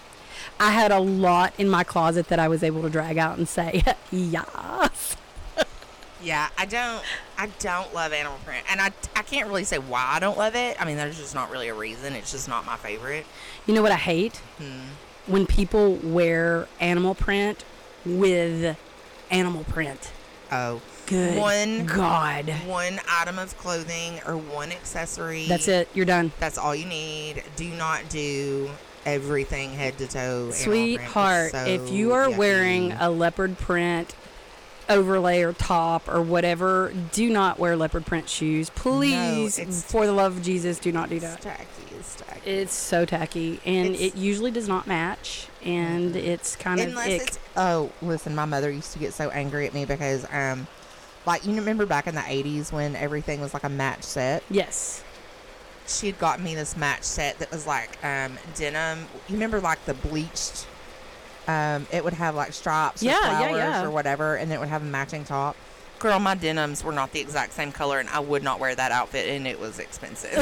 I had a lot in my closet that I was able to drag out and say, yes. Yeah, I don't I don't love animal print. And I, I can't really say why I don't love it. I mean, there's just not really a reason. It's just not my favorite. You know what I hate? Hmm. When people wear animal print with animal print. Oh. Good One God. One item of clothing or one accessory. That's it. You're done. That's all you need. Do not do everything head to toe. animal print. Sweetheart, It's so if you are yucky. wearing a leopard print overlay or top or whatever, do not wear leopard print shoes. Please, it's- for the love of Jesus, do not do It's that. tacky. It's tacky. It's so tacky, and It's- it usually does not match, and it's kind of Unless ick. it's oh, listen, my mother used to get so angry at me because um, like you remember back in the eighties when everything was like a match set. Yes. She had gotten me this match set that was like um denim. You remember like the bleached. Um, it would have like stripes, Yeah, or yeah, flowers, yeah. or whatever, and it would have a matching top. Girl, my denims were not the exact same color, and I would not wear that outfit, and it was expensive.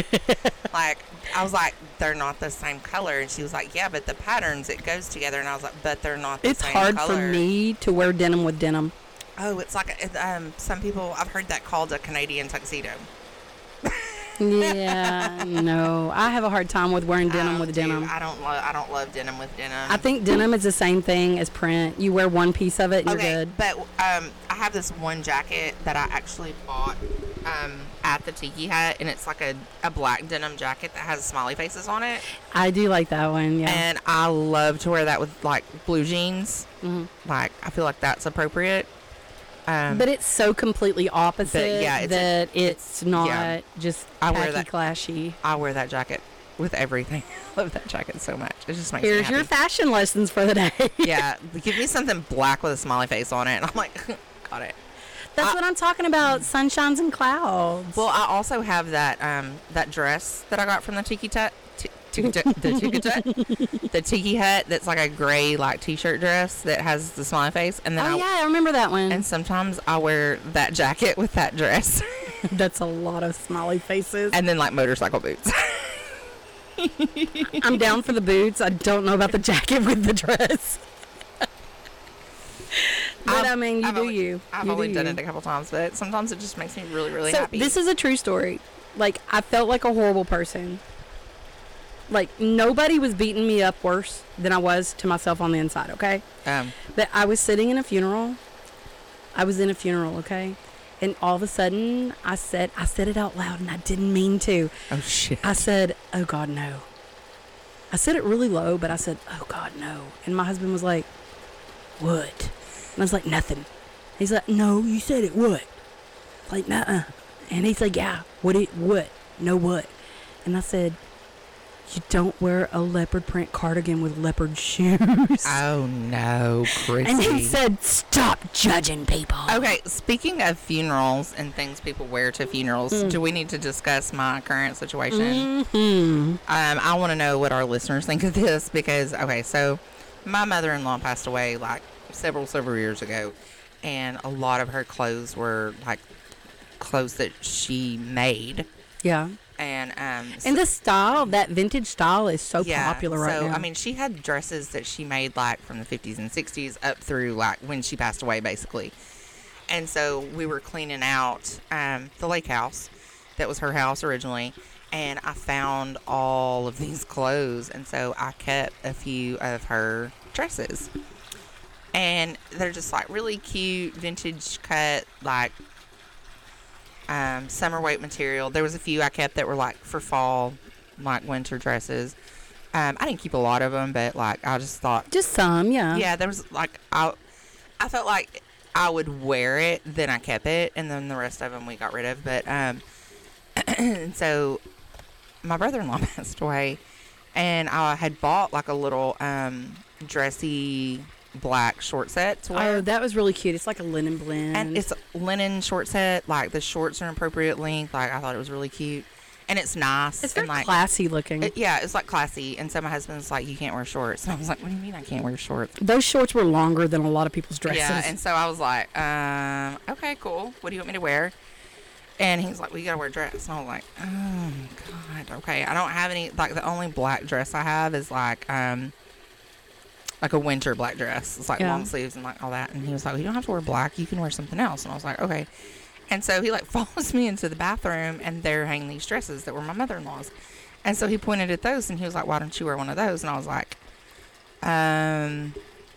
Like, I was like, they're not the same color, and she was like, yeah, but the patterns, it goes together, and I was like, but they're not the It's same hard color. for me to wear denim with denim. Oh, it's like, a, it, um, some people, I've heard that called a Canadian tuxedo. Yeah, no. I have a hard time with wearing denim I with do. denim. I don't love, I don't love denim with denim. I think denim is the same thing as print. You wear one piece of it and Okay, you're good. but um, I have this one jacket that I actually bought um, at the Tiki Hut, and it's like a, a black denim jacket that has smiley faces on it. I do like that one, yeah. And I love to wear that with like blue jeans. Mhm. Like, I feel like that's appropriate. Um, But it's so completely opposite yeah, it's a- that it's, not yeah. just I wear tacky that- clashy. I wear that jacket with everything. I love that jacket so much. It just makes me Here's happy. your fashion lessons for the day. Yeah, give me something black with a smiley face on it. And I'm like, got it. That's I- what I'm talking about. Sunshines and clouds. Well, I also have that um that dress that I got from the Tiki Hut, t- tiki Hut- the Tiki Hut, the Tiki Hut. That's like a gray like t-shirt dress that has the smiley face, and then oh I, yeah, I remember that one. and sometimes I wear that jacket with that dress, That's a lot of smiley faces. and then like motorcycle boots. I'm down for the boots. I don't know about the jacket with the dress. But I've- I mean, you I've do only, you. I've You only do done you. it a couple times, but sometimes it just makes me really, really so happy. this is a true story. Like, I felt like a horrible person. Like, nobody was beating me up worse than I was to myself on the inside, okay? um, But I was sitting in a funeral. I was in a funeral, okay? And all of a sudden, I said, I said it out loud, and I didn't mean to. oh shit. I said, oh, God, no. I said it really low, but I said, oh, God, no. And my husband was like, what? And I was like, nothing. He's like, no, you said it, what? Like, nuh-uh. And he's like, yeah, what it, what? No, what? And I said, you don't wear a leopard print cardigan with leopard shoes. Oh no, Chrissy. And he said, stop judging people. Okay, speaking of funerals and things people wear to funerals, Mm. do we need to discuss my current situation? Mm-hmm. Um, I want to know what our listeners think of this because, okay, so my mother-in-law passed away like several, several years ago, and a lot of her clothes were like clothes that she made. Yeah. And um And the style, that vintage style is so yeah, popular right so, now. I mean, she had dresses that she made like from the fifties and sixties up through like when she passed away, basically. And so we were cleaning out um, the lake house. That was her house originally. And I found all of these clothes. And so I kept a few of her dresses. And they're just like really cute, vintage cut, like um, summer weight material. There was a few I kept that were like for fall, like winter dresses. Um, I didn't keep a lot of them, but like I just thought, Just some, yeah. yeah, there was like I, I felt like I would wear it, then I kept it, and then the rest of them we got rid of. But um, and so my brother-in-law passed away, and I had bought like a little um dressy black short set to wear. Oh, that was really cute. It's like a linen blend. And it's a linen short set. Like the shorts are an appropriate length. Like I thought it was really cute, and it's nice. It's very and like classy looking. it, yeah, it's like classy. And so my husband's like, "You can't wear shorts." And I was like, "What do you mean I can't wear shorts?" Those shorts were longer than a lot of people's dresses. Yeah, and so I was like, um, "Okay, cool. What do you want me to wear?" And he's like, "Well, you gotta wear a dress." And I was like, "Oh God, okay." I don't have any. Like the only black dress I have is like um. like a winter black dress. It's like Yeah. long sleeves and like all that. And he was like, well, you don't have to wear black. You can wear something else. And I was like, okay. And so he like follows me into the bathroom, and they're hanging these dresses that were my mother-in-law's. And so he pointed at those, and he was like, why don't you wear one of those? And I was like, um,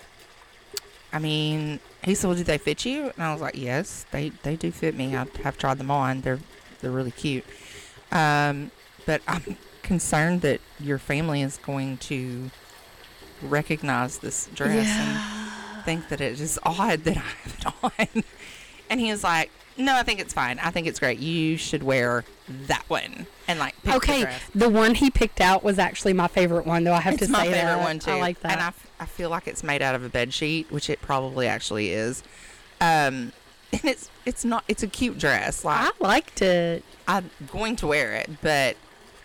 I mean, he said, well, do they fit you? And I was like, yes, they, they do fit me. I have tried them on. They're, they're really cute. Um, but I'm concerned that your family is going to recognize this dress Yeah. and think that it is odd that I have it on. And he was like, no, I think it's fine. I think it's great. You should wear that one. And like pick the Okay, dress. the one he picked out was actually my favorite one, though. I have It's to my say favorite that. one too. I like that. And I, f- I feel like it's made out of a bed sheet, which it probably actually is. Um, and it's it's not. It's a cute dress. Like I liked it. I'm going to wear it, but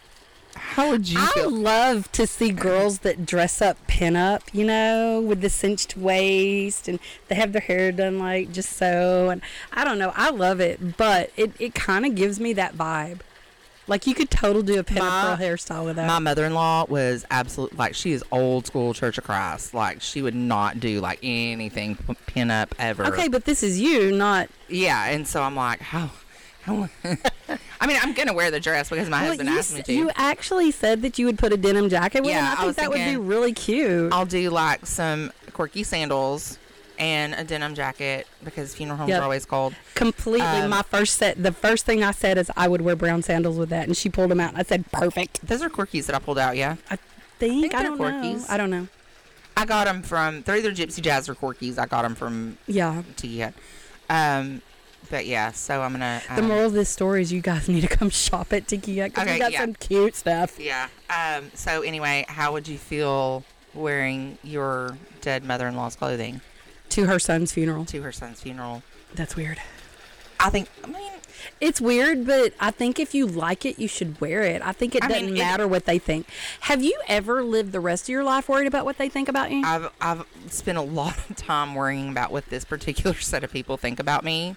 how would you I feel? love to see girls that dress up pin up, you know, with the cinched waist, and they have their hair done like just so. And I don't know, I love it, but it, it kind of gives me that vibe. Like you could totally do a pin My- up girl hairstyle with that. My mother-in-law was absolute, like she is old school Church of Christ. Like she would not do like anything p- pin up ever. Okay, but this is you, not. Yeah, and so I'm like, how? how I mean, I'm gonna wear the dress because my Well, husband you, asked me s- to. you actually said that you would put a denim jacket with it. Yeah, And I I think was that would be thinking- really cute. I'll do like some quirky sandals and a denim jacket because funeral homes Yep. are always cold. Completely. Um, My first set, the first thing I said is I would wear brown sandals with that, and she pulled them out, and I said, perfect. Those are quirkies that I pulled out. Yeah, I think, think I they're don't know. Corkies. I don't know. I got them from. They're either Gypsy Jazz or Corkies. I got them from Yeah. Tiki Hut. Um, but yeah, so I'm gonna. Um, The moral of this story is you guys need to come shop at Tiki Hut because Okay, we got yeah. some cute stuff. Yeah. Um. So anyway, how would you feel wearing your dead mother-in-law's clothing To her son's funeral. to her son's funeral? That's weird. I think. I mean, It's weird, but I think if you like it, you should wear it. I think it I mean, doesn't it- matter what they think. Have you ever lived the rest of your life worried about what they think about you? I've I've spent a lot of time worrying about what this particular set of people think about me.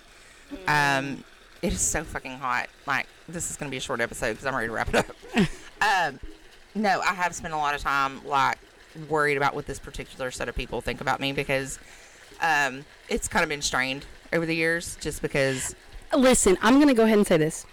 Um, it is so fucking hot. Like this is gonna be a short episode because I'm ready to wrap it up. um, no, I have spent a lot of time like worried about what this particular set of people think about me because um, it's kind of been strained over the years just because. Listen, I'm going to go ahead and say this.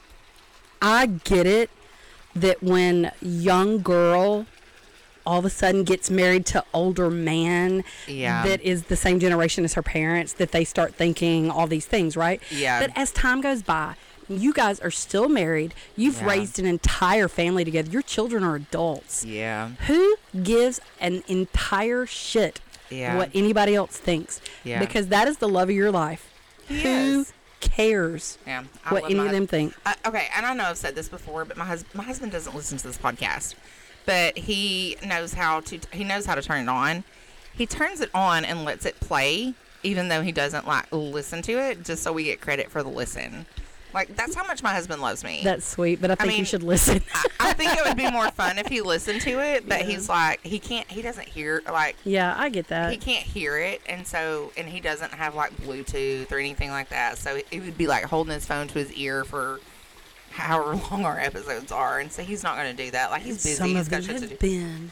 I get it that when young girl all of a sudden gets married to older man Yeah. that is the same generation as her parents, that they start thinking all these things, right? Yeah. But as time goes by, you guys are still married. You've Yeah. raised an entire family together. Your children are adults. Yeah. Who gives an entire shit Yeah. what anybody else thinks? Yeah. Because that is the love of your life. Who Yes. cares Yeah. I what love any my of them think? Uh, okay, and I know I've said this before, but my hus- my husband doesn't listen to this podcast, but he knows how to he knows how to turn it on. He turns it on and lets it play, even though he doesn't like listen to it, just so we get credit for the listen. Like, that's how much my husband loves me. That's sweet, but I think mean, you should listen. I, I think it would be more fun if he listened to it, but Yeah. he's like, he can't, he doesn't hear, like, Yeah, I get that. he can't hear it, and so, and he doesn't have, like, Bluetooth or anything like that, so it would be like holding his phone to his ear for however long our episodes are, and so he's not going to do that. Like, he's busy, Some he's of got them shit to do. have been.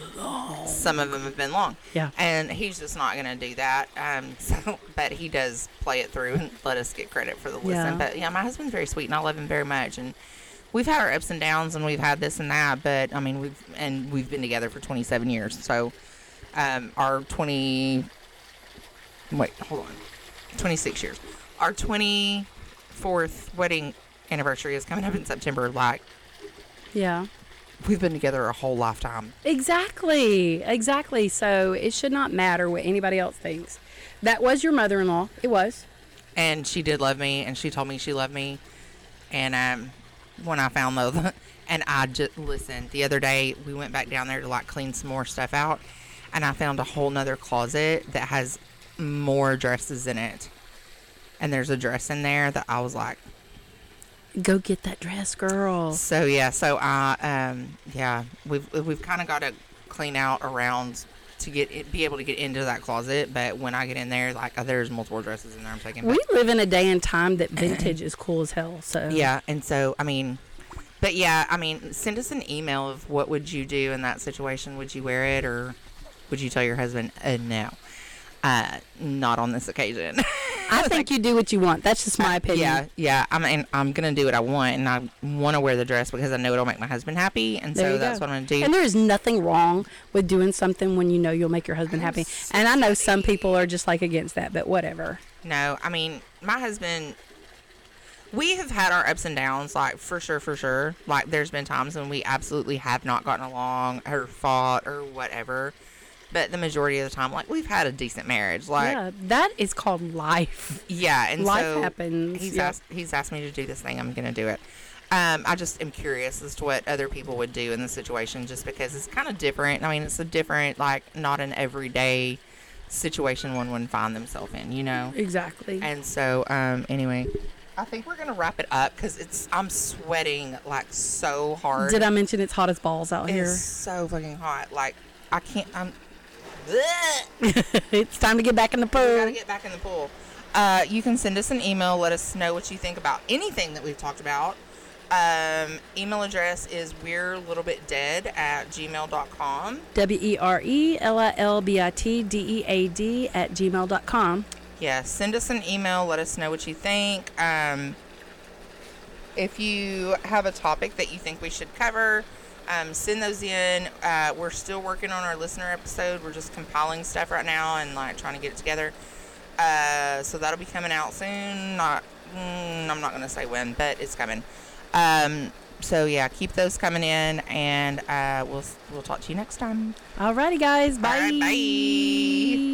Some of them have been long. Yeah. And he's just not going to do that. Um, so, but he does play it through and let us get credit for the listen. Yeah. But yeah, my husband's very sweet and I love him very much. And we've had our ups and downs and we've had this and that, but I mean, we've, and we've been together for twenty-seven years. So, um, our twenty, wait, hold on, twenty-six years. Our twenty-fourth wedding anniversary is coming up in September. Like, Yeah. we've been together a whole lifetime. Exactly. Exactly. So it should not matter what anybody else thinks. That was your mother-in-law. It was. And she did love me, and she told me she loved me. And um, when I found those, and I just listen. The other day, we went back down there to like clean some more stuff out, and I found a whole nother closet that has more dresses in it. And there's a dress in there that I was like, Go get that dress, girl. so yeah. So I um yeah, we've we've kind of got to clean out around to get it, be able to get into that closet. But when I get in there, like there's multiple dresses in there I'm taking back. We live in a day and time that vintage is cool as hell. So Yeah, and so I mean, but yeah, I mean, send us an email of what would you do in that situation? Would you wear it, or would you tell your husband, uh, no, uh, not on this occasion? I think you do what you want. That's just my opinion. Yeah, yeah. I mean, I'm gonna do what I want, and I want to wear the dress because I know it'll make my husband happy, and There so you that's go. what I'm gonna do. And there is nothing wrong with doing something when you know you'll make your husband happy. And I know some people are just like against that, but whatever. No, I mean, my husband, we have had our ups and downs, like, for sure, for sure. Like, there's been times when we absolutely have not gotten along or fought or whatever. But the majority of the time, like, we've had a decent marriage. Like, Yeah, that is called life. yeah, and Life so happens, He's yeah. asked, he's asked me to do this thing. I'm going to do it. Um, I just am curious as to what other people would do in this situation, just because it's kind of different. I mean, it's a different, like, not an everyday situation one would find themselves in, you know? Exactly. And so, um, anyway, I think we're gonna wrap it up because it's I'm sweating like so hard. Did I mention it's hot as balls out here? It's so fucking hot. Like I can't. I'm. It's time to get back in the We gotta pool. get back in the pool. Uh, you can send us an email. Let us know what you think about anything that we've talked about. Um, email address is we're a little bit dead at gmail dot com. W E R E L I L B I T D E A D at gmail dot com. Yeah, send us an email. Let us know what you think. Um, if you have a topic that you think we should cover, um, send those in. Uh, we're still working on our listener episode. We're just compiling stuff right now and like trying to get it together. Uh, so that'll be coming out soon. Not, mm, I'm not gonna say when, but it's coming. Um, so yeah, keep those coming in, and uh, we'll we'll talk to you next time. Alrighty, guys. Bye. All right, bye.